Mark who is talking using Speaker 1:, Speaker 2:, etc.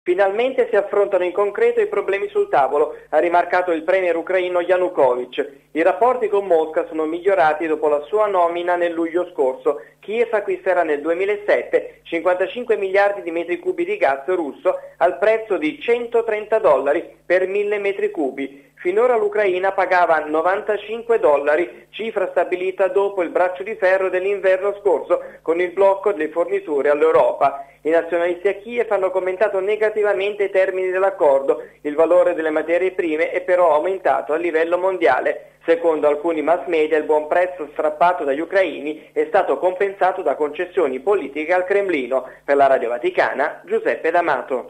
Speaker 1: Finalmente si affrontano in concreto i problemi sul tavolo, ha rimarcato il premier ucraino Yanukovych. I rapporti con Mosca sono migliorati dopo la sua nomina nel luglio scorso. Kiev acquisterà nel 2007 55 miliardi di metri cubi di gas russo al prezzo di $130 per 1000 metri cubi. Finora l'Ucraina pagava $95, cifra stabilita dopo il braccio di ferro dell'inverno scorso con il blocco delle forniture all'Europa. I nazionalisti a Kiev hanno commentato negativamente i termini dell'accordo. Il valore delle materie prime è però aumentato a livello mondiale. Secondo alcuni mass media il buon prezzo strappato dagli ucraini è stato compensato da concessioni politiche al Cremlino. Per la Radio Vaticana, Giuseppe D'Amato.